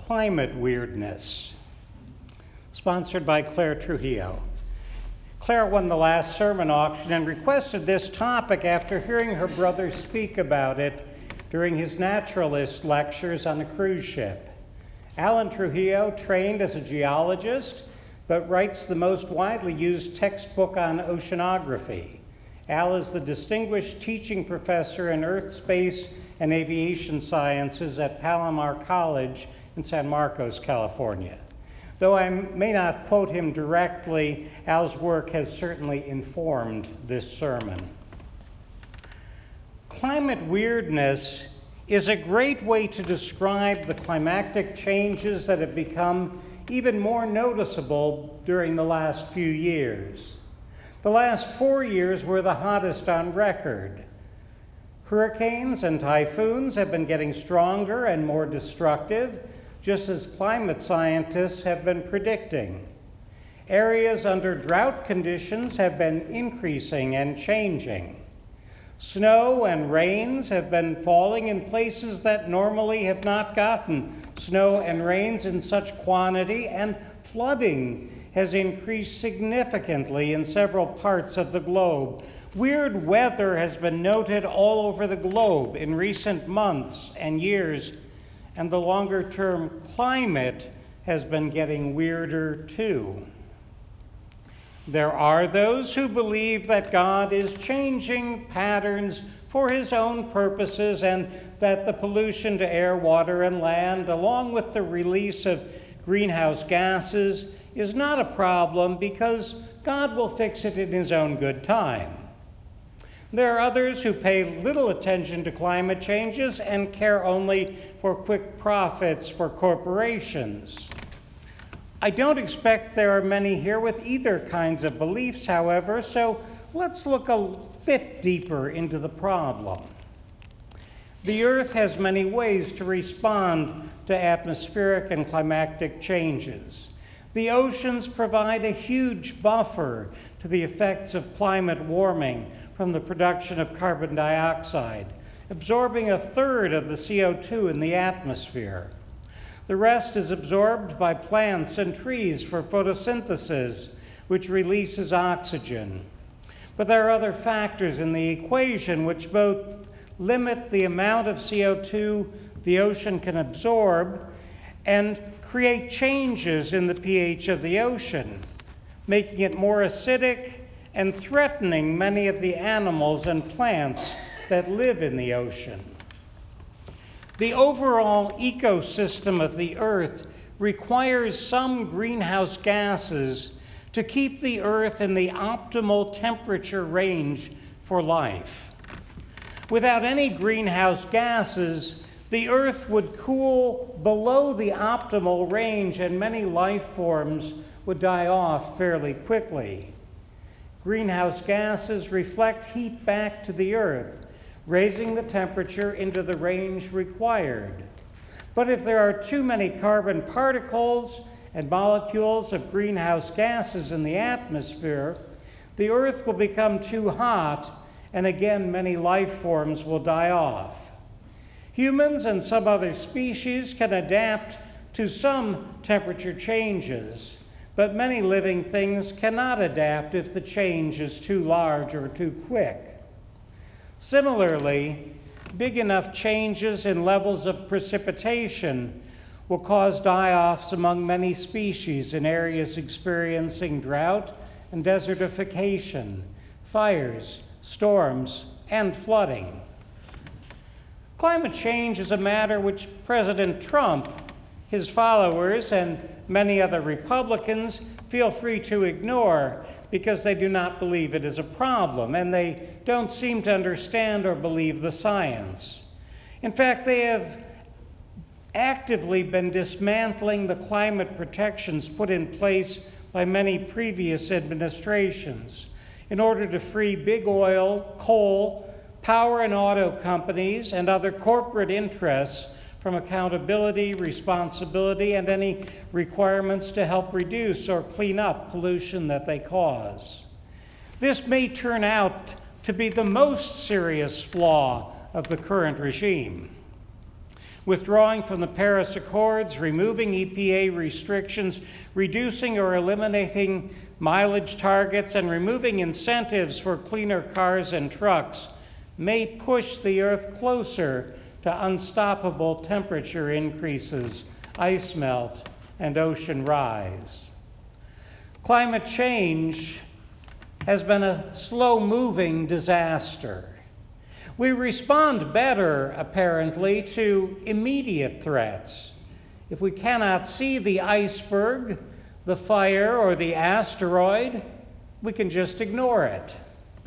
Climate Weirdness, sponsored by Claire Trujillo. Claire won the last sermon auction and requested this topic after hearing her brother speak about it during his naturalist lectures on a cruise ship. Alan Trujillo trained as a geologist, but writes the most widely used textbook on oceanography. Al is the distinguished teaching professor in Earth, Space, and Aviation Sciences at Palomar College in San Marcos, California. Though I may not quote him directly, Al's work has certainly informed this sermon. Climate weirdness is a great way to describe the climatic changes that have become even more noticeable during the last few years. The last 4 years were the hottest on record. Hurricanes and typhoons have been getting stronger and more destructive, just as climate scientists have been predicting. Areas under drought conditions have been increasing and changing. Snow and rains have been falling in places that normally have not gotten snow and rains in such quantity, and flooding has increased significantly in several parts of the globe. Weird weather has been noted all over the globe in recent months and years, and the longer-term climate has been getting weirder too. There are those who believe that God is changing patterns for his own purposes, and that the pollution to air, water, and land, along with the release of greenhouse gases, is not a problem because God will fix it in his own good time. There are others who pay little attention to climate changes and care only for quick profits for corporations. I don't expect there are many here with either kinds of beliefs, however, so let's look a bit deeper into the problem. The Earth has many ways to respond to atmospheric and climatic changes. The oceans provide a huge buffer to the effects of climate warming from the production of carbon dioxide, absorbing 1/3 of the CO2 in the atmosphere. The rest is absorbed by plants and trees for photosynthesis, which releases oxygen. But there are other factors in the equation which both limit the amount of CO2 the ocean can absorb and create changes in the pH of the ocean, making it more acidic and threatening many of the animals and plants that live in the ocean. The overall ecosystem of the Earth requires some greenhouse gases to keep the Earth in the optimal temperature range for life. Without any greenhouse gases, the Earth would cool below the optimal range and many life forms would die off fairly quickly. Greenhouse gases reflect heat back to the Earth, raising the temperature into the range required. But if there are too many carbon particles and molecules of greenhouse gases in the atmosphere, the Earth will become too hot, and again many life forms will die off. Humans and some other species can adapt to some temperature changes, but many living things cannot adapt if the change is too large or too quick. Similarly, big enough changes in levels of precipitation will cause die-offs among many species in areas experiencing drought and desertification, fires, storms, and flooding. Climate change is a matter which President Trump, his followers, and many other Republicans feel free to ignore because they do not believe it is a problem, and they don't seem to understand or believe the science. In fact, they have actively been dismantling the climate protections put in place by many previous administrations in order to free big oil, coal, power and auto companies, and other corporate interests from accountability, responsibility, and any requirements to help reduce or clean up pollution that they cause. This may turn out to be the most serious flaw of the current regime. withdrawing from the Paris Accords, removing EPA restrictions, reducing or eliminating mileage targets, and removing incentives for cleaner cars and trucks may push the Earth closer to unstoppable temperature increases, ice melt, and ocean rise. Climate change has been a slow-moving disaster. We respond better, apparently, to immediate threats. If we cannot see the iceberg, the fire, or the asteroid, we can just ignore it.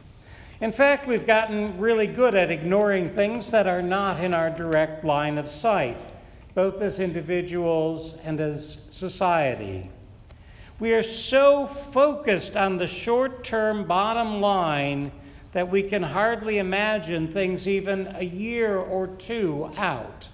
In fact, we've gotten really good at ignoring things that are not in our direct line of sight, both as individuals and as society. We are so focused on the short-term bottom line that we can hardly imagine things even a year or two out.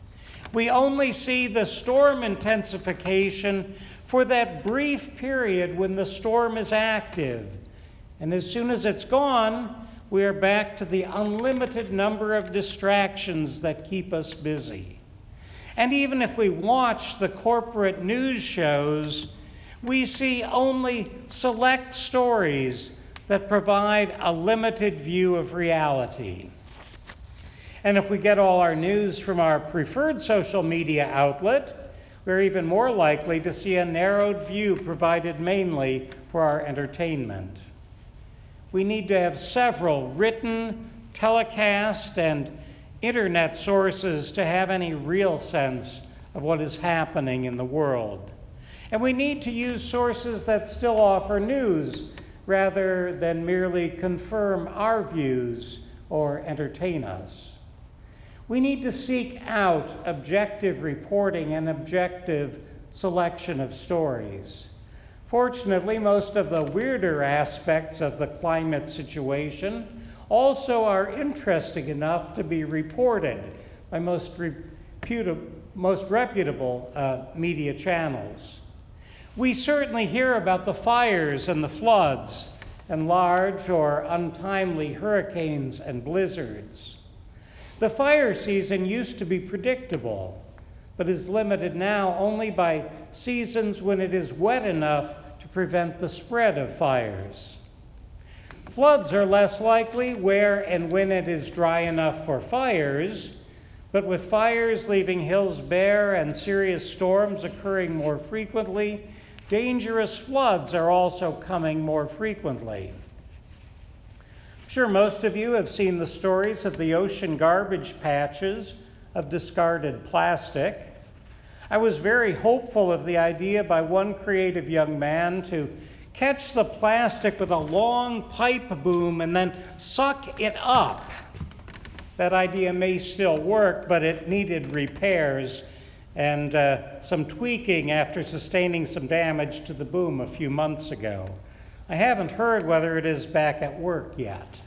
We only see the storm intensification for that brief period when the storm is active. And as soon as it's gone, we are back to the unlimited number of distractions that keep us busy. And even if we watch the corporate news shows, we see only select stories that provide a limited view of reality. And if we get all our news from our preferred social media outlet, we're even more likely to see a narrowed view provided mainly for our entertainment. We need to have several written, telecast, and internet sources to have any real sense of what is happening in the world. And we need to use sources that still offer news rather than merely confirm our views or entertain us. We need to seek out objective reporting and objective selection of stories. Fortunately, most of the weirder aspects of the climate situation also are interesting enough to be reported by most reputable media channels. We certainly hear about the fires and the floods and large or untimely hurricanes and blizzards. The fire season used to be predictable, but is limited now only by seasons when it is wet enough to prevent the spread of fires. Floods are less likely where and when it is dry enough for fires, but with fires leaving hills bare and serious storms occurring more frequently, dangerous floods are also coming more frequently. I'm sure most of you have seen the stories of the ocean garbage patches of discarded plastic. I was very hopeful of the idea by one creative young man to catch the plastic with a long pipe boom and then suck it up. That idea may still work, but it needed repairs and some tweaking after sustaining some damage to the boom a few months ago. I haven't heard whether it is back at work yet.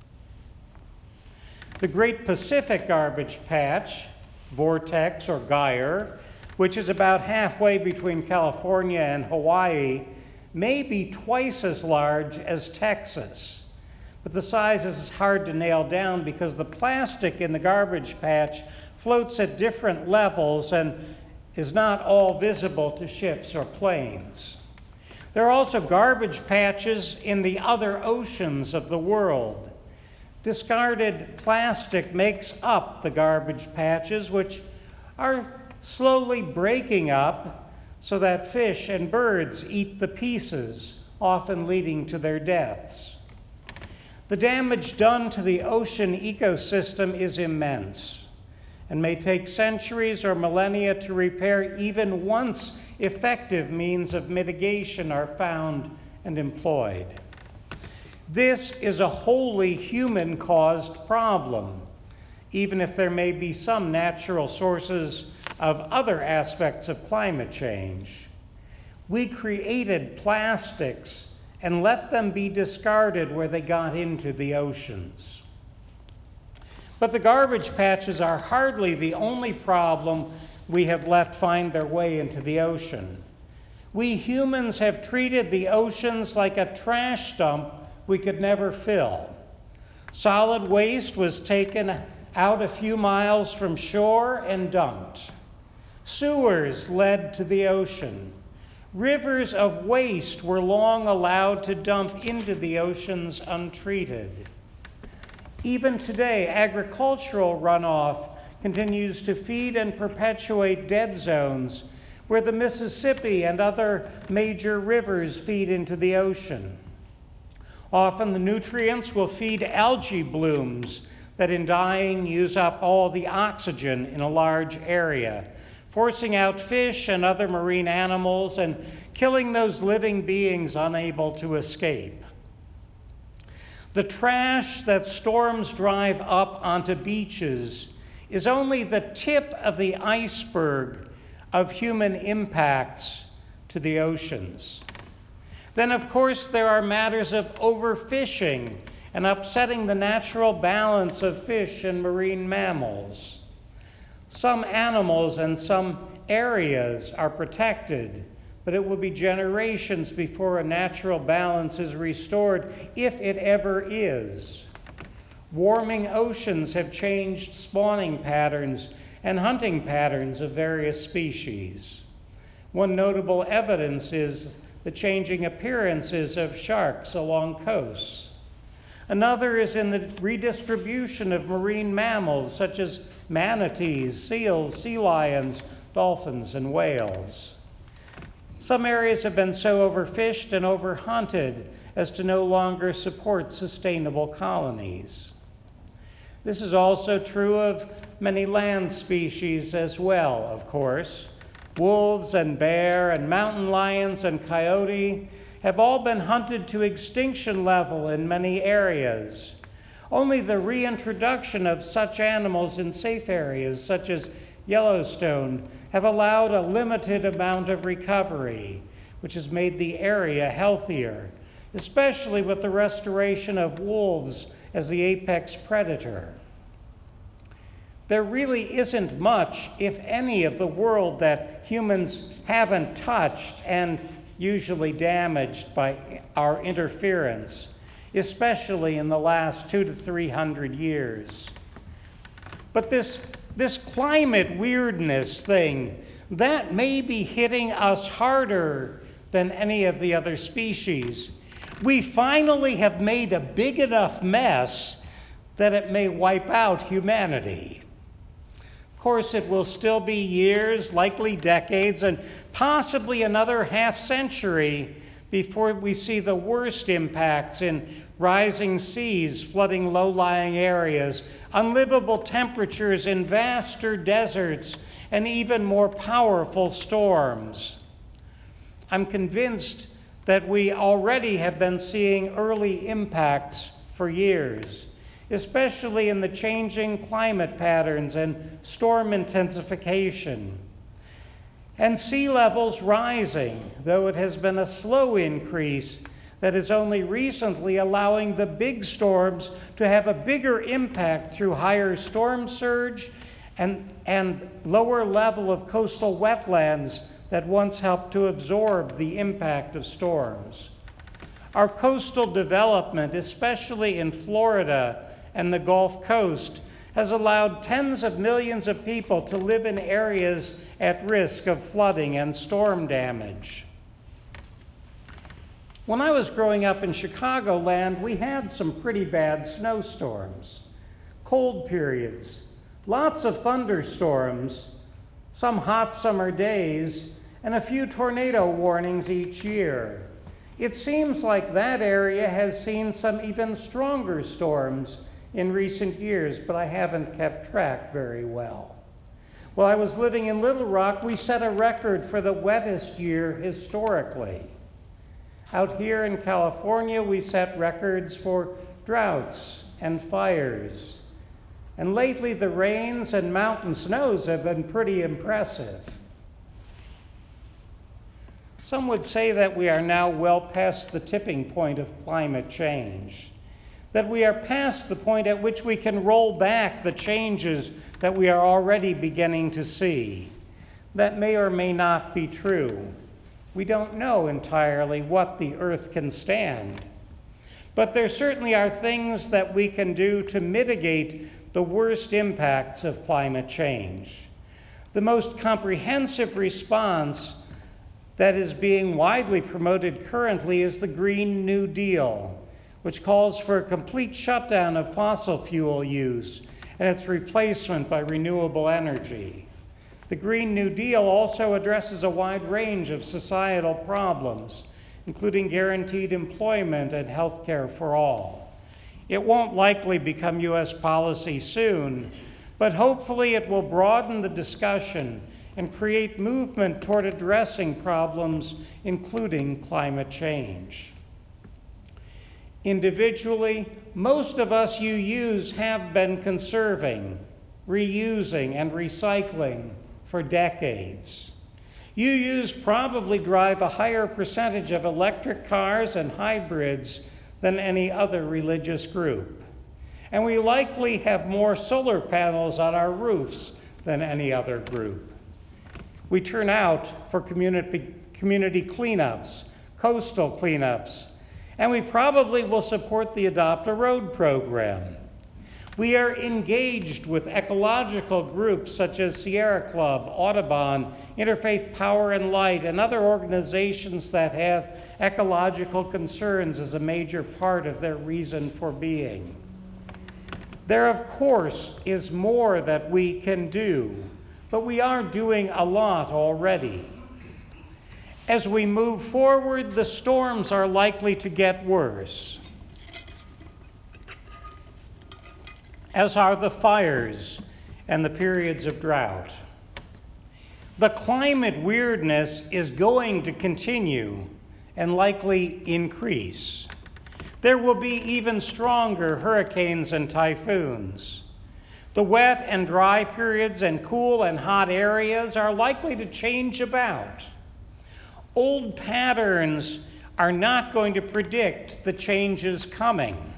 The Great Pacific Garbage Patch, Vortex or Gyre, which is about halfway between California and Hawaii, may be twice as large as Texas. But the size is hard to nail down because the plastic in the garbage patch floats at different levels and is not all visible to ships or planes. There are also garbage patches in the other oceans of the world. Discarded plastic makes up the garbage patches, which are slowly breaking up so that fish and birds eat the pieces, often leading to their deaths. The damage done to the ocean ecosystem is immense and may take centuries or millennia to repair even once effective means of mitigation are found and employed. This is a wholly human-caused problem, even if there may be some natural sources of other aspects of climate change. We created plastics and let them be discarded where they got into the oceans. But the garbage patches are hardly the only problem we have let find their way into the ocean. We humans have treated the oceans like a trash dump we could never fill. Solid waste was taken out a few miles from shore and dumped. Sewers led to the ocean. Rivers of waste were long allowed to dump into the oceans untreated. Even today, agricultural runoff continues to feed and perpetuate dead zones where the Mississippi and other major rivers feed into the ocean. Often the nutrients will feed algae blooms that in dying use up all the oxygen in a large area, forcing out fish and other marine animals and killing those living beings unable to escape. The trash that storms drive up onto beaches is only the tip of the iceberg of human impacts to the oceans. Then, of course, there are matters of overfishing and upsetting the natural balance of fish and marine mammals. Some animals and some areas are protected, but it will be generations before a natural balance is restored, if it ever is. Warming oceans have changed spawning patterns and hunting patterns of various species. One notable evidence is the changing appearances of sharks along coasts. Another is in the redistribution of marine mammals such as manatees, seals, sea lions, dolphins, and whales. Some areas have been so overfished and overhunted as to no longer support sustainable colonies. This is also true of many land species as well, of course. Wolves and bear and mountain lions and coyote have all been hunted to extinction level in many areas. Only the reintroduction of such animals in safe areas, such as Yellowstone, have allowed a limited amount of recovery, which has made the area healthier, especially with the restoration of wolves as the apex predator. There really isn't much, if any, of the world that humans haven't touched and usually damaged by our interference, especially in the last 200 to 300 years. But this climate weirdness thing, that may be hitting us harder than any of the other species. We finally have made a big enough mess that it may wipe out humanity. Of course, it will still be years, likely decades, and possibly another half century before we see the worst impacts in rising seas flooding low-lying areas, unlivable temperatures in vaster deserts, and even more powerful storms. I'm convinced that we already have been seeing early impacts for years, especially in the changing climate patterns and storm intensification. And sea levels rising, though it has been a slow increase that is only recently allowing the big storms to have a bigger impact through higher storm surge and lower level of coastal wetlands that once helped to absorb the impact of storms. Our coastal development, especially in Florida and the Gulf Coast, has allowed tens of millions of people to live in areas at risk of flooding and storm damage. When I was growing up in Chicagoland, we had some pretty bad snowstorms, cold periods, lots of thunderstorms, some hot summer days, and a few tornado warnings each year. It seems like that area has seen some even stronger storms in recent years, but I haven't kept track very well. While I was living in Little Rock, we set a record for the wettest year historically. Out here in California, we set records for droughts and fires. And lately, the rains and mountain snows have been pretty impressive. Some would say that we are now well past the tipping point of climate change, that we are past the point at which we can roll back the changes that we are already beginning to see. That may or may not be true. We don't know entirely what the Earth can stand. But there certainly are things that we can do to mitigate the worst impacts of climate change. The most comprehensive response that is being widely promoted currently is the Green New Deal, which calls for a complete shutdown of fossil fuel use and its replacement by renewable energy. The Green New Deal also addresses a wide range of societal problems, including guaranteed employment and health care for all. It won't likely become U.S. policy soon, but hopefully it will broaden the discussion and create movement toward addressing problems, including climate change. Individually, most of us UUs have been conserving, reusing, and recycling for decades. UUs probably drive a higher percentage of electric cars and hybrids than any other religious group. And we likely have more solar panels on our roofs than any other group. We turn out for community cleanups, coastal cleanups, and we probably will support the Adopt a Road program. We are engaged with ecological groups such as Sierra Club, Audubon, Interfaith Power and Light, and other organizations that have ecological concerns as a major part of their reason for being. There, of course, is more that we can do, but we are doing a lot already. As we move forward, the storms are likely to get worse, as are the fires and the periods of drought. The climate weirdness is going to continue and likely increase. There will be even stronger hurricanes and typhoons. The wet and dry periods and cool and hot areas are likely to change about. Old patterns are not going to predict the changes coming.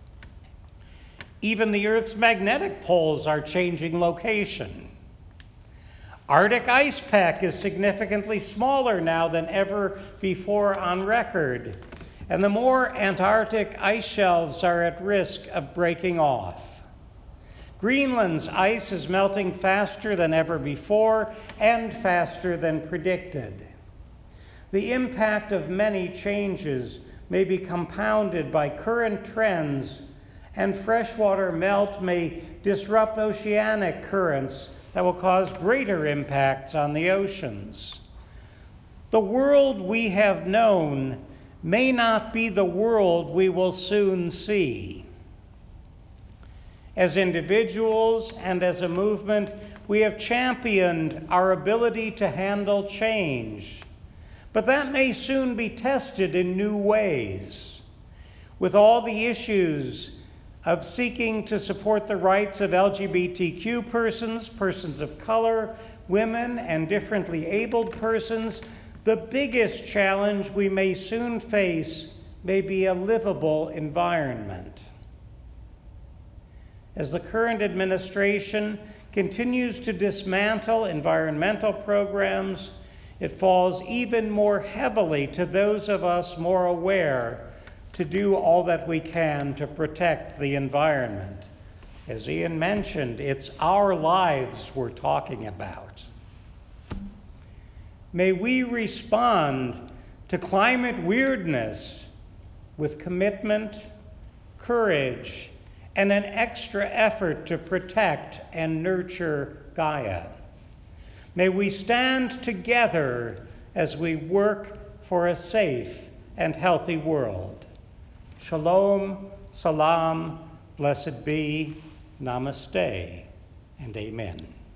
Even the Earth's magnetic poles are changing location. Arctic ice pack is significantly smaller now than ever before on record, and the more Antarctic ice shelves are at risk of breaking off. Greenland's ice is melting faster than ever before and faster than predicted. The impact of many changes may be compounded by current trends, and freshwater melt may disrupt oceanic currents that will cause greater impacts on the oceans. The world we have known may not be the world we will soon see. As individuals and as a movement, we have championed our ability to handle change. But that may soon be tested in new ways. With all the issues of seeking to support the rights of LGBTQ persons, persons of color, women, and differently abled persons, the biggest challenge we may soon face may be a livable environment. As the current administration continues to dismantle environmental programs, it falls even more heavily to those of us more aware to do all that we can to protect the environment. As Ian mentioned, it's our lives we're talking about. May we respond to climate weirdness with commitment, courage, and an extra effort to protect and nurture Gaia. May we stand together as we work for a safe and healthy world. Shalom, salam, blessed be, namaste, and amen.